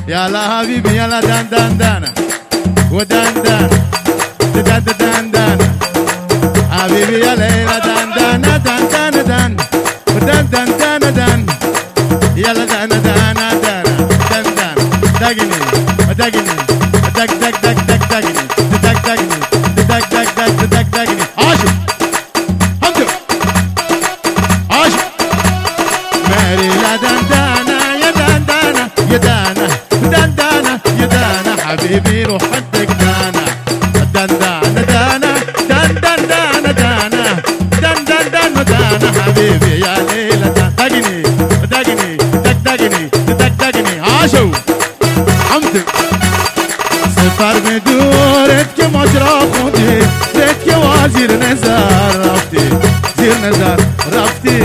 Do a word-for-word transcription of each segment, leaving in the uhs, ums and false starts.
يلا حبيبي يلا دان دان دان ودان دان دان دان دان حبيبي يلا يلا دان دان دان دان دان ودان دان دان دان يلا دان دان دان دان دان دقني دقني دق دق دق دق دقني دق دقني دق دق دق دق دقني عاشق حمد عاشق ماري لا دان دانا يا دان دانا يا دانا دان دانا يا دانا حبيبي روح حدك دانا دان دانا دانا دان دان دانا دانا دان دان دانا دانا حبيبي يا ليلى دقني دقني دق دقني دق دقني عاشو حمد سفر بدورت که ماجرا خودی رد که وزیر نظر رفتی زیر نظر رفتی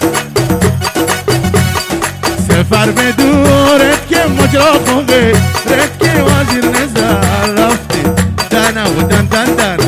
سفر بدورت که ماجرا خودی رد که وزیر نظر رفتی دانا و دن دن دن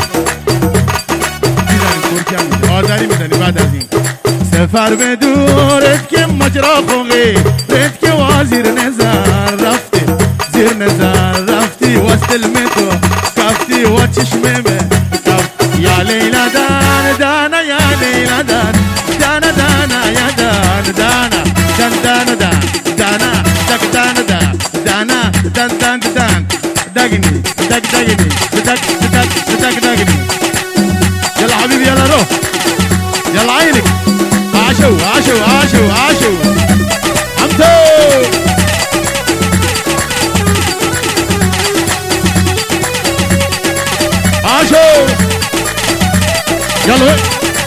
میزنی کورکم آذری میزنی بعد از این سفر بدورت که ماجرا خودی رد که وزیر نظر رفتی زیر نظر رفتی وسط المترو كفتي وتشممه يا ليلى دانا دانا يا ليلى دانا دانا دانا يا دانا دانا دان دانا دان دانا دك دانا دان دانا دان دان دان دقني دق دقني دق دق دق دقني يلا حبيبي يلا روح يلا عينك عاشو عاشو عاشو عاشو حمدو عاشو يلا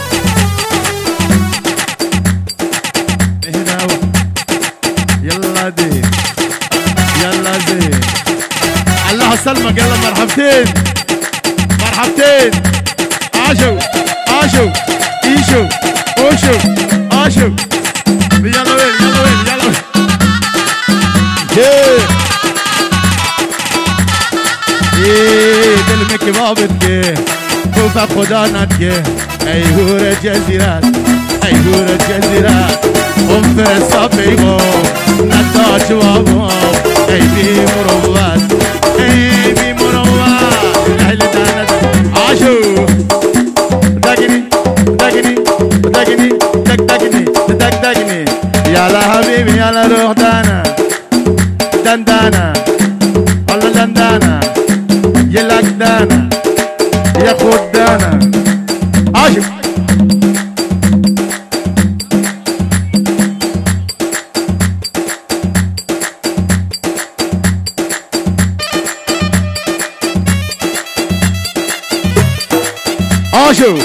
هنا يلا دي يلا دي الله سلمك يلا مرحبتين مرحبتين عاشو عاشو ايشو اوشو عاشو يلا وين يلا وين يلا وين ايه دلمك بابتك خوف خدا ندگه ای هور جزیرت ای هور جزیرت ام فرسا پیغام نتا جوابم ای بی مروت ای بی مروت لیل داند عاشو دقنی دقنی دقنی دق دقنی دق دقنی یالا حبیبی یالا روح دانا دن دانا والله دن دانا يلك دانا يا خود دانا عاشق عاشق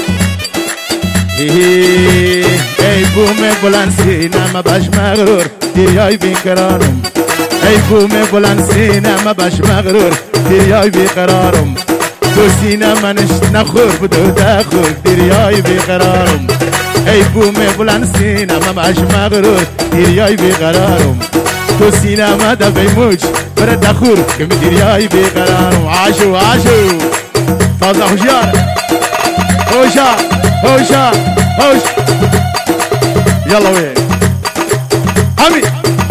ای بوم بلند سینه ما باش مغرور دیای بیقرارم ای بوم بلند سینه ما باش مغرور دیای بیقرارم تو سینه منش نخور بدو دخور دیای بیقرارم ای بوم بلند سینه ما باش مغرور دیای بیقرارم تو سینه ما دفعی موج بره دخور که می دیای بیقرارم عاشو عاشو تازه هوشیار هوشا هوشا هوش يلا وين عمي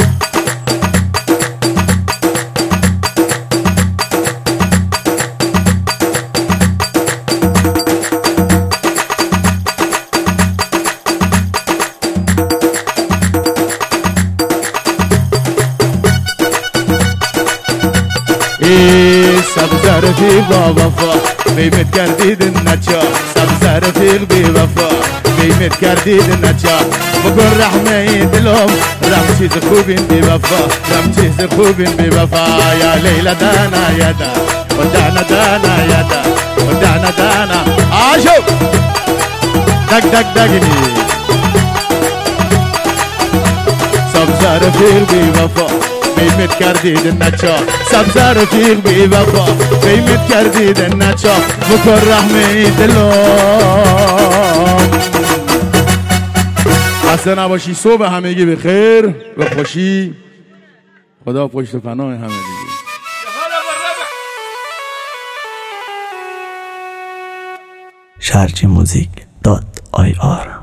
ايه سبزر في بابا فا بیمت کردید نچا سبزر فیل بی وفا بیمت کردید نچا بکن رحمه دلم رم چیز خوبین بی وفا رم چیز خوبین بی وفا یا لیلا دانا یا دا و دانا دانا یا دا و دانا دانا عاشو دق دق دقنی سبزر فیل بی وفا بیمت کردید نچا سبزر رفیق بی وفا بیمت کردید نچا بکن رحمه دلم خسته نباشی صبح همگی بخیر و خوشی خدا پشت پناه همه دیگه شارجی موزیک دات آی آر